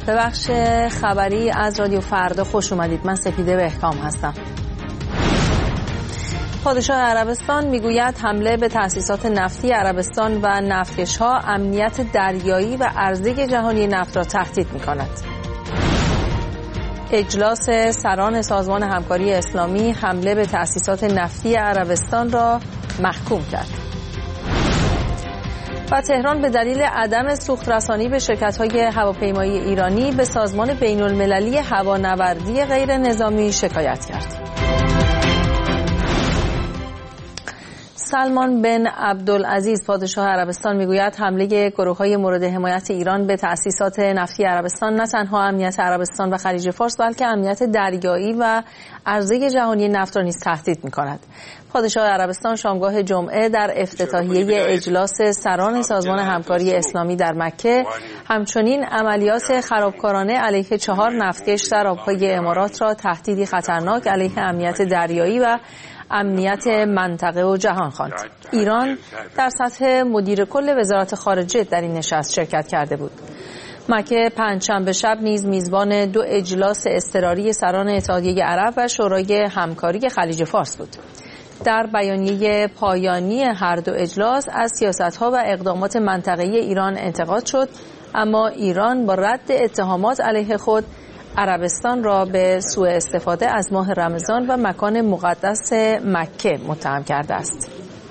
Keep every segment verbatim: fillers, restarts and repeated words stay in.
به بخش خبری از رادیو فردا خوش اومدید. من سپیده بهکام هستم. پادشاه عربستان میگوید حمله به تأسیسات نفتی عربستان و نفتکش‌ها امنیت دریایی و عرضه جهانی نفت را تهدید می‌کند. اجلاس سران سازمان همکاری اسلامی حمله به تأسیسات نفتی عربستان را محکوم کرد. و تهران به دلیل عدم سوخت رسانی به شرکت‌های هواپیمایی ایرانی به سازمان بین‌المللی هوانوردی غیر نظامی شکایت کرد. سلمان بن عبدالعزیز پادشاه عربستان میگوید حمله گروه‌های مورد حمایت ایران به تأسیسات نفتی عربستان نه تنها امنیت عربستان و خلیج فارس بلکه امنیت دریایی و عرضه جهانی نفت را نیز تهدید می‌کند. پادشاه عربستان شامگاه جمعه در افتتاحیه اجلاس سران سازمان همکاری اسلامی در مکه همچنین عملیات خرابکارانه علیه چهار نفتکش در آبهای امارات را تهدیدی خطرناک علیه امنیت دریایی و امنیت منطقه و جهان خواند. ایران در سطح مدیر کل وزارت خارجه در این نشست شرکت کرده بود. مکه پنجشنبه شب نیز میزبان دو اجلاس اضطراری سران اتحادیه عرب و شورای همکاری خلیج فارس بود. در بیانیه پایانی هر دو اجلاس از سیاست‌ها و اقدامات منطقه‌ای ایران انتقاد شد، اما ایران با رد اتهامات علیه خود عربستان را به سوء استفاده از ماه رمضان و مکان مقدس مکه متهم کرده است.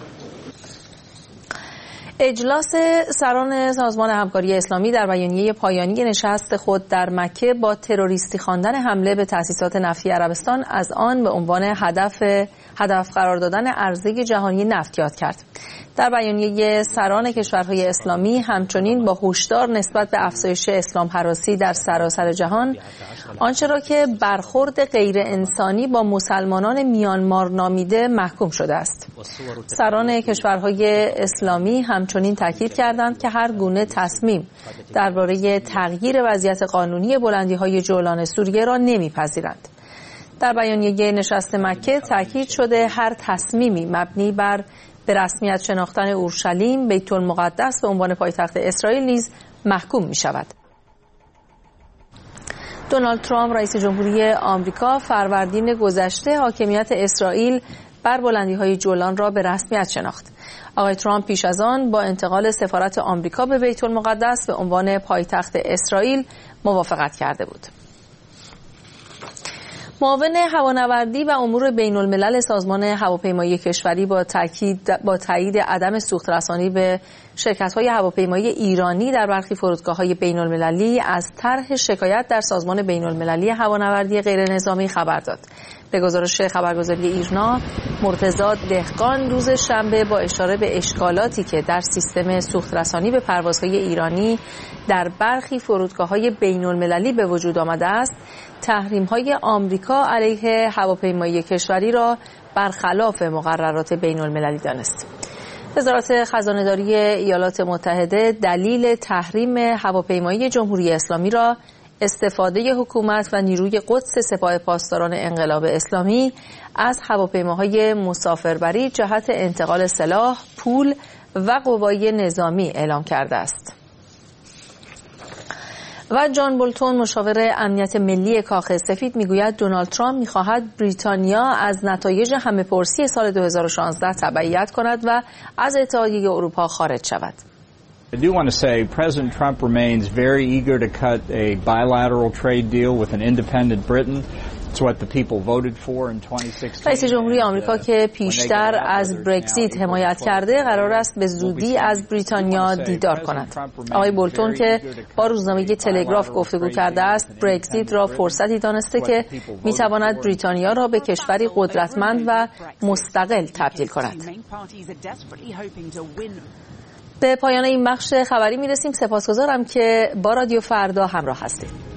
اجلاس سران سازمان همکاری اسلامی در بیانیه پایانی نشست خود در مکه با تروریستی خواندن حمله به تأسیسات نفتی عربستان از آن به عنوان هدف هدف قرار دادن عرضه جهانی نفت یاد کرد. در بیانیه سران کشورهای اسلامی همچنین با هشدار نسبت به افزایش اسلام هراسی در سراسر جهان آنچه را که برخورد غیر انسانی با مسلمانان میانمار نامیده محکوم شده است. سران کشورهای اسلامی همچنین تاکید کردند که هر گونه تصمیم درباره تغییر وضعیت قانونی بلندی‌های جولان سوریه را نمی‌پذیرند. در بیانیه نشست مکه تاکید شده هر تصمیمی مبنی بر به رسمیت شناختن اورشلیم بیت المقدس به عنوان پایتخت اسرائیل نیز محکوم می شود. دونالد ترامپ رئیس جمهوری آمریکا فروردین گذشته حاکمیت اسرائیل بر بلندی‌های جولان را به رسمیت شناخت. آقای ترامپ پیش از آن با انتقال سفارت آمریکا به بیت المقدس به عنوان پایتخت اسرائیل موافقت کرده بود. معاون هوانوردی و امور بین الملل سازمان هواپیمایی کشوری با تاکید با تایید عدم سوخت رسانی به شرکت‌های هواپیمایی ایرانی در برخی فرودگاه‌های بین المللی از طرح شکایت در سازمان بین المللی هوانوردی غیر نظامی خبر داد. به گزارش خبرگزاری ایرنا، مرتضی دهقان روز شنبه با اشاره به اشکالاتی که در سیستم سوخت رسانی به پروازهای ایرانی در برخی فرودگاه‌های بین المللی به وجود آمده است، تحریم‌های آمریکا علیه هواپیمایی کشوری را برخلاف مقررات بین المللی دانست. وزارت خزانه‌داری ایالات متحده دلیل تحریم هواپیمایی جمهوری اسلامی را استفاده حکومت و نیروی قدس سپاه پاسداران انقلاب اسلامی از هواپیماهای مسافربری جهت انتقال سلاح، پول و قوای نظامی اعلام کرده است. و جان بولتون مشاور امنیت ملی کاخ سفید میگوید دونالد ترامپ میخواهد بریتانیا از نتایج همه‌پرسی سال دو هزار و شانزده تبعیت کند و از اتحادیه اروپا خارج شود. I do want to say President Trump remains very eager to cut a bilateral trade deal with an independent Britain. It's what the people voted for in twenty sixteen. رئیس جمهوری آمریکا که پیشتر از برگزیت حمایت کرده قرار است به زودی از بریتانیا دیدار کند. آقای بولتون که با روزنامه تلگراف گفتگو کرده است برگزیت را فرصتی دانسته که میتواند بریتانیا را به کشوری قدرتمند و مستقل تبدیل کند. به پایان این بخش خبری میرسیم. سپاسگزارم که با رادیو فردا همراه هستید.